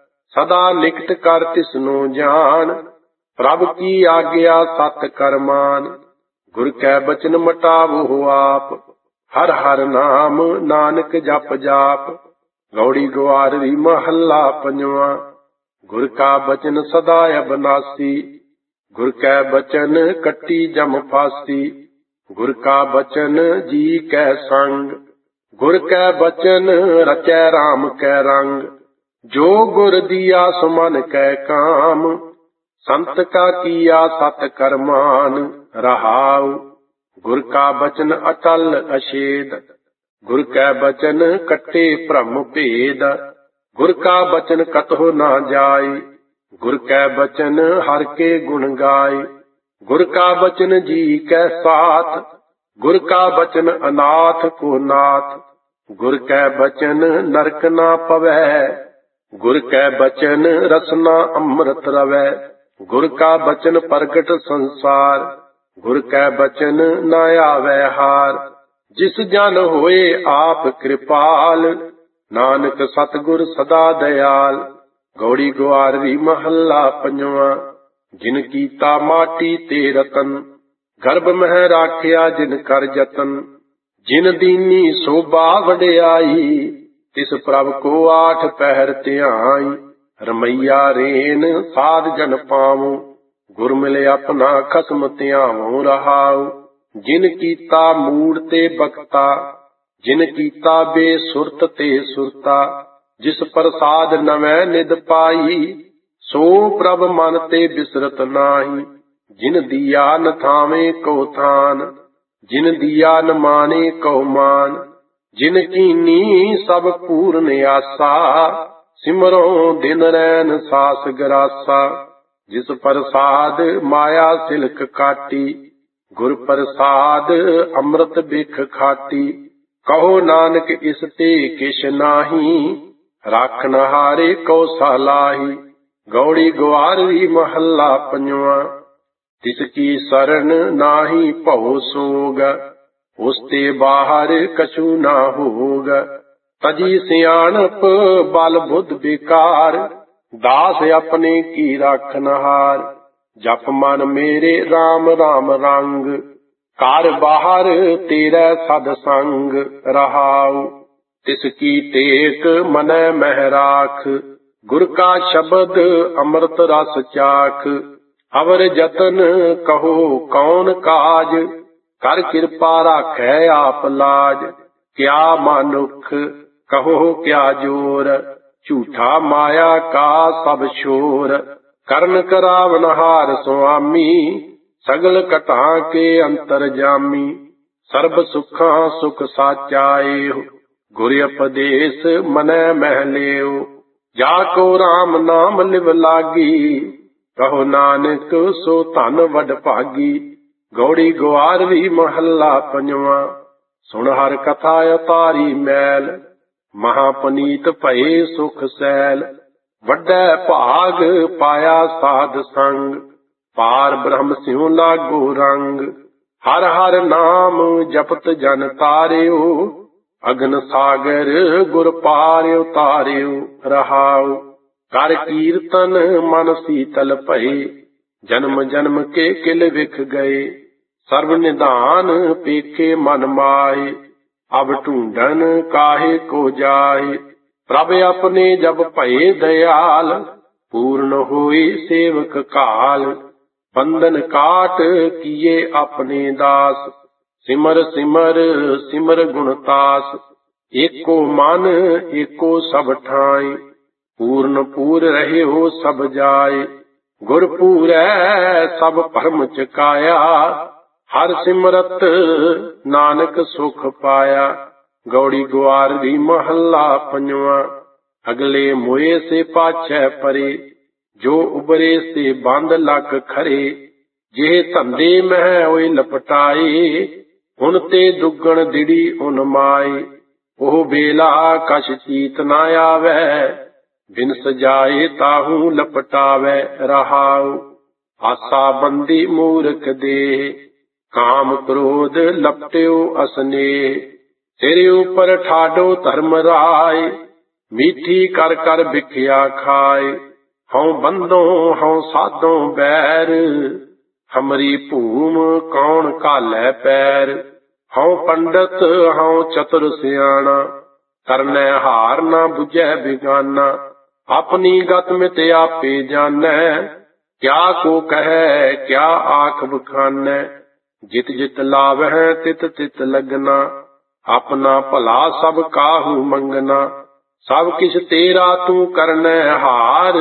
ਸਦਾ ਨਿਕਟ ਕਰ ਤਿਸਨੂੰ ਜਾਣ, ਪ੍ਰਭ ਕੀ ਆਗਿਆ ਸਤ ਕਰ ਮਾਨ। ਗੁਰ ਕੈ ਬਚਨ ਮਟਾਵੋ ਆਪ, ਹਰ ਹਰ ਨਾਮ ਨਾਨਕ ਜਪ ਜਾਪ। ਗੌੜੀ ਗੁਆਰਰੀ ਮਹੱਲਾ ਪੰਜਵਾਂ। ਗੁਰ ਕਾ ਬਚਨ ਸਦਾ ਅਬਨਾਸੀ, ਗੁਰ ਕੈ ਬਚਨ ਕੱਟੀ ਜਮ ਫਾਸੀ। ਗੁਰ ਕਾ ਬਚਨ ਜੀ ਕੈ ਸੰਗ, ਗੁਰ ਕੈ ਬਚਨ ਰਚੈ ਰਾਮ ਕੈ ਰੰਗ। ਜੋ ਗੁਰ ਦੀਆ ਸੋ ਮਨ ਕੈ ਕਾਮ, ਸੰਤ ਕਾ ਕੀਆ ਸਤ ਕਰਮਾਨ ਰਹਾਉ। ਗੁਰ ਕਾ ਬਚਨ ਅਟਲ ਅਛੇਦ, ਗੁਰ ਕੈ ਬਚਨ ਕੱਟੇ ਭ੍ਰਮ ਭੇਦ। ਗੁਰ ਕਾ ਬਚਨ ਕਤਹੁ ਨਾ ਜਾਈ, ਗੁਰ ਕੈ ਬਚਨ ਹਰਿ ਕੇ ਗੁਣ ਗਾਈ। ਗੁਰ ਕਾ ਬਚਨ ਜੀ ਕੈ ਸਾਥ, ਗੁਰ ਕਾ ਬਚਨ ਅਨਾਥ ਕੋ ਨਾਥ। ਗੁਰ ਕੈ ਬਚਨ ਨਰਕ ਨਾ ਪਵੈ, ਗੁਰ ਕੈ ਬਚਨ ਰਸਨਾ ਅੰਮ੍ਰਿਤ ਰਵੈ। ਗੁਰ ਕਾ ਬਚਨ ਪ੍ਰਗਟ ਸੰਸਾਰ, ਗੁਰ ਕੈ ਬਚਨ ਨਾ ਆਵੈ ਹਾਰ। ਜਿਸ ਜਨ ਹੋਏ ਆਪ ਕਿਰਪਾਲ, ਨਾਨਕ ਸਤਿਗੁਰ ਸਦਾ ਦਇਆਲ। ਗੌੜੀ ਗੁਆਰਰੀ ਮਹੱਲਾ ਪੰਜਵਾਂ। ਜਿਨ ਕੀਤਾ ਮਾਟੀ ਤੇ ਰਤਨ, ਗਰਭ ਮਹਿ ਰਾਖਿਆ ਜਿਨ ਕਰ ਜਤਨ। ਜਿਨ ਦੀਨੀ ਸੋਭਾ ਵਡਿਆਈ, ਤਿਸ ਪ੍ਰਭ ਕੋ ਆਠ ਪਹਿਰ ਧਿਆਈ। ਰਮਈਆ ਰੇਨ ਸਾਧ ਜਨ ਪਾਵੋ, ਗੁਰ ਮਿਲੇ ਆਪਣਾ ਖਸਮ ਧਿਆਵੋ ਰਹਾਉ। ਜਿਨ ਕੀਤਾ ਮੂੜ ਤੇ ਬਖਤਾ, ਜਿਨ ਕੀਤਾ ਬੇਸੁਰਤ ਤੇ ਸੁਰਤਾ। ਜਿਸ ਪ੍ਰਸਾਦ ਨਵੈ ਨਿਧ ਪਾਈ, ਸੋ ਪ੍ਰਭ ਮਨ ਤੇ ਬਿਸਰਤ ਨਾਹੀ। ਜਿਨ ਦੀਆ ਨ ਥਾਵੇਂ ਕੋ ਥਾਨ, ਜਿਨ ਦੀਆ ਨ ਮਾਨੇ ਕਉ ਮਾਨ। ਜਿਨ ਕੀਨੀ ਸਭ ਪੂਰਨ ਆਸਾ, ਸਿਮਰੋ ਦਿਨ ਰੈਨ ਸਾਸ ਗਰਾਸਾ। ਜਿਸ ਪ੍ਰਸਾਦ ਮਾਇਆ ਸਿਲਕ ਕਾਟੀ, ਗੁਰ ਪ੍ਰਸਾਦ ਅੰਮ੍ਰਿਤ ਬਿਖ ਖਾਟੀ। ਕਹੋ ਨਾਨਕ ਇਸ ਤੇ ਕਿਛ ਨਾਹੀ, ਰਾਖਨ ਹਾਰੇ ਕਉ ਸਲਾਹੀ। ਗੌੜੀ ਗੁਆਰਰੀ ਮਹੱਲਾ ਪੰਜਵਾਂ। ਤਿਸ ਕੀ ਸਰਣ ਨਾਹੀ ਭਉ ਸੋਗ, ਉਸ ਤੇ ਬਾਹਰ ਕਛੂ ਨਾ ਹੋਗ। ਤਜੀ ਸਿਆਣਪ ਬਲ ਬੁੱਧ ਵਿਕਾਰ, ਦਾਸ ਆਪਣੇ ਕੀ ਰਾਖਨ ਹਾਰ। ਜਪ ਮਨ ਮੇਰੇ ਰਾਮ ਰਾਮ ਰੰਗ, ਘਰ ਬਾਹਰ ਤੇਰਾ ਸਦ ਸੰਗ ਰਹਾਉ। ਤਿਸ ਕੀ ਟੇਕ ਮਨੈ ਮਹਿ ਰਾਖ, ਗੁਰ ਕਾ ਸ਼ਬਦ ਅੰਮ੍ਰਿਤ ਰਸ ਚਾਖ। ਅਵਰ ਜਤਨ ਕਹੋ ਕੌਣ ਕਾਜ, ਕਰ ਕਿਰਪਾ ਰਾਖੈ ਆਪ ਲਾਜ। ਕਿਆ ਮਾਨੁਖ ਕਹੋ ਕਿਆ ਜੋਰ, ਝੂਠਾ ਮਾਇਆ ਕਾ ਸਭ ਸ਼ੋਰ। ਕਰਨ ਕਰਾਵਨ ਹਾਰ ਸੁਆਮੀ, ਸਗਲ ਘਟਾਂ ਕੇ ਅੰਤਰ ਜਾਮੀ। ਸਰਬ ਸੁਖਾਂ ਸੁਖ ਸਾਚਾ ਏਹੁ, ਗੁਰ ਉਪਦੇਸ ਮਨੈ ਮਹਿ ਲਿਓ। ਜਾ ਕੋ ਰਾਮ ਨਾਮ ਲਿਵ ਲਾਗੀ, ਕਹੋ ਨਾਨਕ ਸੋ ਧਨ ਵਡ ਭਾਗੀ। ਗੌੜੀ ਗੁਆਰਵੀ ਮਹੱਲਾ ਪੰਜਵਾਂ। ਸੁਣ ਹਰ ਕਥਾ ਉਤਾਰੀ ਮੈਲ, ਮਹਾ ਪਨੀਤ ਭਏ ਸੁਖ ਸੈਲ। ਵੱਡਾ ਭਾਗ ਪਾਇਆ ਸਾਧ ਸੰਗ, ਪਾਰ ਬ੍ਰਹਮ ਸਿਉ ਲਾਗੋ ਰੰਗ। ਹਰ ਹਰ ਨਾਮ ਜਪਤ ਜਨ ਤਾਰਿਓ, ਅਗਨ ਸਾਗਰ ਗੁਰ ਪਾਰਿਓ ਤਾਰਿਓ। ਰਹਾਉ ਕਰ ਕੀਰਤਨ ਮਨ ਸੀਤਲ ਭਏ, ਜਨਮ ਜਨਮ ਕੇ ਕਿਲ ਵਿਖ ਗਏ। ਸਰਬ ਨਿਧਾਨ ਪੇਖੇ ਮਨ ਮਾਏ, ਅਬ ਢੂੰਡਨ ਕਾਹੇ ਕੋ ਜਾਏ। ਪ੍ਰਭ ਆਪਣੇ ਜਬ ਭਏ ਦਇਆਲ, ਪੂਰਨ ਹੋਈ ਸੇਵਕ ਕਾਲ। ਬੰਧਨ ਕਾਟ ਕੀਏ ਆਪਣੇ ਦਾਸ, ਸਿਮਰ ਸਿਮਰ ਸਿਮਰ ਗੁਣਤਾਸ। ਏਕੋ ਮਨ ਏਕੋ ਸਭ ਠਾਈ, ਪੂਰਨ ਪੂਰ ਰਹਿਓ ਸਭ ਜਾਏ। ਗੁਰ ਪੂਰੈ ਸਭ ਭਰਮ ਚੁਕਾਇਆ, ਹਰ ਸਿਮਰਤ ਨਾਨਕ ਸੁਖ ਪਾਇਆ। ਗੌੜੀ ਗੁਆਰਵੀ ਮਹੱਲਾ ਪੰਜਵਾਂ। ਅਗਲੇ ਮੋਏ ਸੇ ਪਾਛੈ ਪਰੇ, ਜੋ ਉਬਰੇ ਸੇ ਬੰਦ ਲੱਕ ਖਰੇ। ਜਿਹੇ ਧੰਦੇ ਮਹਿ ਹੋਏ ਲਪਟਾਏ, ਹੁਣ ਤੇ ਦੁੱਗਣ ਦਿੜੀ ਉਨ ਮਾਏ। ਉਹ ਵੇਲਾ ਕਛ ਚੀਤ ਨਾ ਆਵੈ, ਬਿਨ ਸਜਾਏ ਤਾਹੂ ਲਪਟਾਵੈ। ਰਹਾਉ ਆਸਾ ਬੰਦੀ ਮੂਰਖ ਦੇ, ਕਾਮ ਕ੍ਰੋਧ ਲਪਟਿਓ ਅਸਨੇਹ। ਤੇਰੇ ਉਪਰ ਠਾਡੋ ਧਰਮ ਰਾਏ, ਮੀਠੀ ਕਰ ਕਰ ਵਿਖਿਆ ਖਾਏ। ਹਉ ਬੰਧੋ ਹਉ ਸਾਧੋ ਬੈਰ, ਹਮਰੀ ਭੂਮ ਕੌਣ ਘਾਲੈ ਪੈਰ। ਹਉ ਪੰਡਤ ਹਉ ਚਤੁਰ ਸਿਆਣਾ, ਕਰਨੈ ਹਾਰ ਨਾ ਬੁਝੈ ਬਿਗਾਨਾ। ਆਪਣੀ ਗਤ ਮਿਤ ਆਪੇ ਜਾਣੈ, ਕਿਆ ਕੋ ਕਹੈ ਕਿਆ ਆਖ ਬਖਾਨੈ। ਜਿਤ ਜਿਤ ਲਾਵਹਿ ਤਿਤ ਤਿਤ ਲਗਨਾ, ਆਪਣਾ ਭਲਾ ਸਭ ਕਾਹੂ ਮੰਗਣਾ। ਸਭ ਕਿਛ ਤੇਰਾ ਤੂੰ ਕਰਨੈ ਹਾਰ,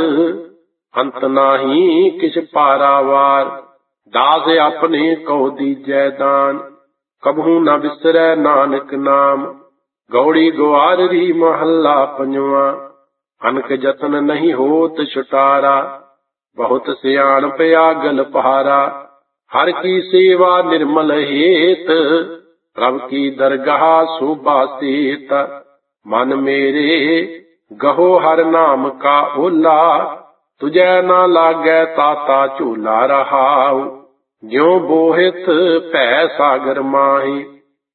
ਅੰਤ ਨਾਹੀ ਕਿਛ ਪਾਰਾਵਾਰ। ਦਾਸ ਆਪਣੇ ਕਉ ਦੀਜੈ ਦਾਨ, ਕਬਹੂ ਨ ਬਿਸਰੈ ਨਾਨਕ ਨਾਮ। ਗੌੜੀ ਗੁਆਰਵੀ ਮਹੱਲਾ ਪੰਜਵਾਂ। ਅਨਕ ਜਤਨ ਨਹੀਂ ਹੋਤ ਛੁਟਾਰਾ, ਬਹੁਤ ਸਿਆਣਪ ਆਗਲ ਪਹਾਰਾ। ਹਰ ਕੀ ਸੇਵਾ ਨਿਰਮਲ ਹੇਤ, ਪ੍ਰਭ ਕੀ ਦਰਗਾਹ ਸ਼ੋਭਾ ਸੇਤ। ਮਨ ਮੇਰੇ ਗਹੋ ਹਰ ਨਾਮ ਕਾ ਓਲਾ, ਤੁਝੈ ਨਾ ਲਾਗੈ ਤਾਤਾ ਝੂਲਾ। ਰਹਾਉ ਜਿਉ ਬੋਹਿਤ ਭੈ ਸਾਗਰ ਮਾਹੀ,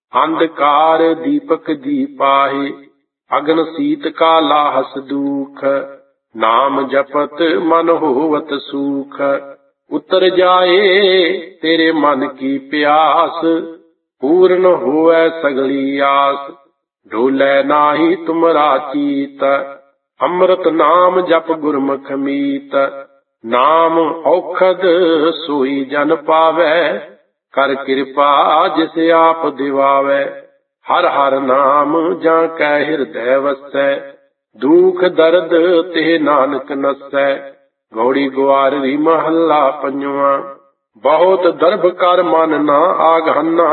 ਅੰਧਕਾਰ ਦੀਪਕ ਦੀ ਪਾਹੀ। ਅਗਨ ਸੀਤ ਕਾ ਲਾਹਸ ਦੂਖ, ਨਾਮ ਜਪਤ ਮਨ ਹੋਵਤ ਸੂਖ। ਉਤਰ ਜਾਏ ਤੇਰੇ ਮਨ ਕੀ ਪਿਆਸ, ਪੂਰਨ ਹੋਵੈ ਸਗਲੀ ਆਸ। ਢੋਲੇ ਨਾਹੀ ਤੁਮਰਾ ਚੀਤ, ਅੰਮ੍ਰਿਤ ਨਾਮ ਜਪ ਗੁਰਮੁਖ ਮੀਤ। ਨਾਮ ਔਖਦ ਸੋਈ ਜਨ ਪਾਵੈ, ਕਰ ਕਿਰਪਾ ਜਿਸ ਆਪ ਦਿਵਾਵੈ। ਹਰ ਹਰ ਨਾਮ ਜਾਂ ਕੈ ਹਿਰਦੈ ਵਸੈ, ਦੁਖ ਦਰਦ ਤੇ ਨਾਨਕ ਨਸੈ। ਗੌੜੀ ਗੁਆਰਵੀ ਮਹੱਲਾ ਪੰਜਵਾਂ। ਬਹੁਤ ਦਰਬ ਕਰ ਮਨ ਨਾ ਆਗਾਨਾ,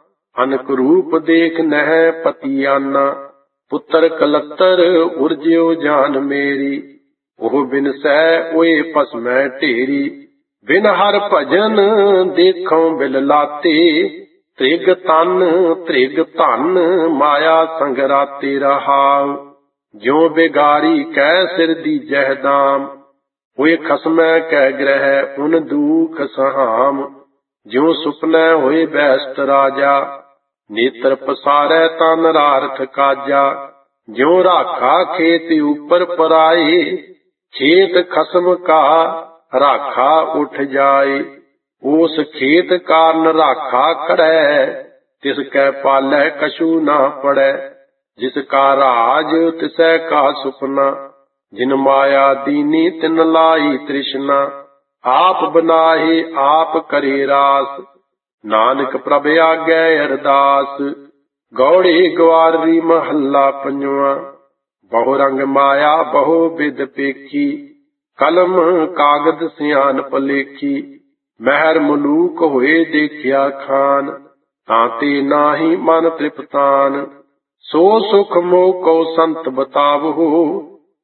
ਅਨਕ ਰੂਪ ਦੇਖ ਨਹਿ ਪਤੀਆਨਾ। ਪੁੱਤਰ ਕਲੱਤਰ ਉਰਜਿਓ ਜਾਨ ਮੇਰੀ, ਉਹ ਬਿਨਸੈ ਓਏ ਭਸਮੈ ਢੇਰੀ। ਬਿਨ ਹਰ ਭਜਨ ਦੇਖਉ ਬਿਲ ਲਾਤੇ, ਤ੍ਰਿਗ ਤਨ ਤ੍ਰਿਗ ਧਨ ਮਾਇਆ ਸੰਗਰਾਤੇ। ਰਹਾਉ ਜਿਉ ਬੇਗਾਰੀ ਕੈ ਸਿਰ ਦੀਜੈ ਦਾਮ, ਹੋਏ ਖਸਮੈ ਕੈ ਗ੍ਰਹਿ ਉਨ ਦੂਖ ਸਹਾਮ। ਜਿਉ ਸੁਪਨੈ ਹੋਏ ਬੈਸਟ ਰਾਜਾ, ਨੇਤਰ ਪਸਾਰੈ ਤਾਂ ਨਰਾਰਥ ਕਾਜਾ। ਜਿਉ ਰਾਖਾ ਖੇਤ ਉਪਰ ਪਰਾਏ, ਖੇਤ ਖਸਮ ਕਾ ਰਾਖਾ ਉਠ ਜਾਏ। ਉਸ ਖੇਤ ਕਾਰਨ ਰਾਖਾ ਖੜੈ, ਤਿਸ ਕੈ ਪਾਲੈ ਕਛੂ ਨਾ ਪੜੈ। ਜਿਸ ਕਾ ਰਾਜ ਤਿਸੈ ਕਾ ਸੁਪਨਾ, ਜਿਨ ਮਾਇਆ ਦੀਨੀ ਤਿਨ ਲਾਈ ਤ੍ਰਿਸ਼ਨਾ। ਆਪ ਬਨਾਹੇ ਆਪ ਕਰੇ ਰਾਸ, ਨਾਨਕ ਪ੍ਰਭ ਆਗੈ ਅਰਦਾਸ। ਗੌੜੀ ਗੁਆਰਵੀ ਮਹੱਲਾ ਪੰਜਵਾਂ। ਬਹੁ ਰੰਗ ਮਾਇਆ ਬਹੁ ਬਿਦ ਪੇਖੀ, ਕਲਮ ਕਾਗਦ ਸਿਆਣਪ ਲੇਖੀ। ਮਹਿਰ ਮਲੂਕ ਹੋਏ ਦੇਖਿਆ ਖਾਨ, ਤਾਂ ਤੇ ਨਾਹੀ ਮਨ ਤ੍ਰਿਪਤਾਨ। ਸੋ ਸੁਖ ਮੋਹ ਕਉ ਸੰਤ ਬਤਾਵਹੁ,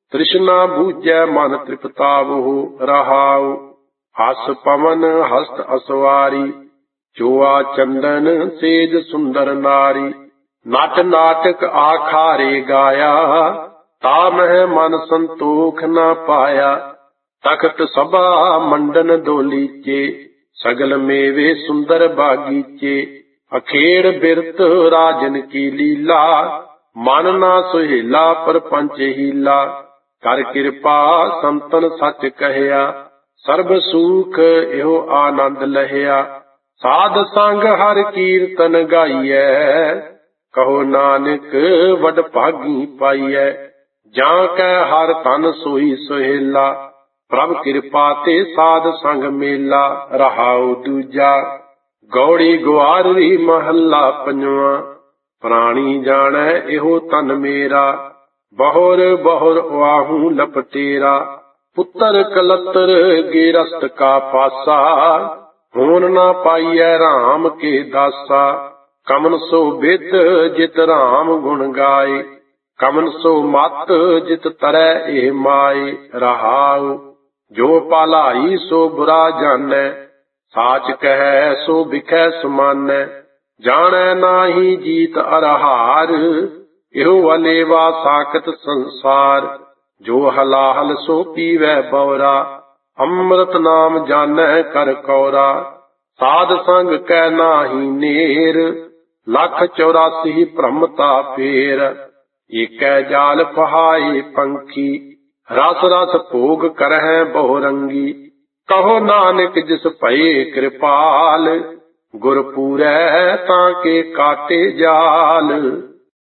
ਤ੍ਰਿਸ਼ਨਾ ਬੂਝੈ ਮਨ ਤ੍ਰਿਪਤਾਵਹੁ ਰਹਾਉ। ਹਸ ਪਵਨ ਹਸਤ ਅਸਵਾਰੀ, ਚੋਆ ਚੰਦਨ ਸੇਜ ਸੁੰਦਰ ਨਾਰੀ। ਨਟ ਨਾਟਕ ਆਖਾਰੇ ਗਾਇਆ, ਤਾ ਮਹਿ ਮਨ ਸੰਤੋਖ ਨਾ ਪਾਇਆ। ਤਖਤ ਸਭਾ ਮੰਡਨ ਦੋਲੀਚੇ, ਸਗਲ ਮੇਵੇ ਸੁੰਦਰ ਬਾਗੀਚੇ। ਅਖੇੜ ਬਿਰਤ ਰਾਜਨ ਕੀ ਲੀਲਾ, ਮਨ ਨਾ ਸੁਹੇਲਾ ਪਰਪੰਚ ਹੀਲਾ। ਕਰ ਕਿਰਪਾ ਸੰਤਨ ਸੱਚ ਕਹਿਆ, ਸਰਬ ਸੂਖ ਇਹੋ ਆਨੰਦ ਲਹਿਆ। ਸਾਧ ਸੰਗ ਹਰ ਕੀਰਤਨ ਗਾਈਐ, ਕਹੋ ਨਾਨਕ ਵਡ ਭਾਗੀ ਪਾਈਐ। ਜਾਂ ਕੈ ਹਰ ਤਨ ਸੋਈ ਸੁਹੇਲਾ, ਪ੍ਰਭ ਕਿਰਪਾ ਤੇ ਸਾਧ ਸੰਗ ਮੇਲਾ। ਰਹਾਉ ਦੂਜਾ ਗੌੜੀ ਗੁਆਰਰੀ ਮਹੱਲਾ ਪੰਜਵਾਂ। ਪ੍ਰਾਣੀ ਜਾਣੈ ਇਹੋ ਤਨ ਮੇਰਾ, ਬਹੁਰ ਬਹੁਰ ਵਾਹੂ ਲਪਟੇਰਾ। ਪੁੱਤਰ ਕਲਤਰ ਗੇਰਸਤ ਕਾ ਪਾਸਾ, ਹੋਣ ਨਾ ਪਾਈਐ ਰਾਮ ਕੇ ਦਾਸਾ। ਕਮਨ ਸੋ ਬਿਦ ਜਿਤ ਰਾਮ ਗੁਣ ਗਾਏ, ਕਮਨ ਸੋ ਮਤ ਜਿਤ ਤਰੈ ਇਹ ਮਾਏ। ਰਹਾਉ ਜੋ ਭਲਾਈ ਸੋ ਬੁਰਾ ਜਾਣੈ, ਸਾਚ ਕਹਿ ਸੋ ਵਿਖੈ ਸਮਾਨੈ। ਜਾਣੈ ਨਾਹੀ ਜੀਤ ਅਰਹਾਰ, ਇਹੋ ਅਲੇਵਾ ਸਾਖਤ ਸੰਸਾਰ। ਜੋ ਹਲਾਹਲ ਸੋ ਪੀਵੈ ਬਉਰਾ, ਅੰਮ੍ਰਿਤ ਨਾਮ ਜਾਣੈ ਕਰ ਕੌਰਾ। ਸਾਧ ਸੰਗ ਕੈ ਨਾਹੀ ਨੇਰ, ਲੱਖ 84 ਭ੍ਰਮਤਾ ਫੇਰ। ਏਕੈ ਜਾਲ ਪਹਾਏ ਪੰਖੀ, ਰਸ ਰਸ ਭੋਗ ਕਰਹਿ ਬਹੁ ਰੰਗੀ। ਕਹੋ ਨਾਨਕ ਜਿਸ ਭਏ ਕਿਰਪਾਲ, ਗੁਰ ਪੂਰੈ ਤਾਂ ਕੇ ਕਾਟੇ ਜਾਲ।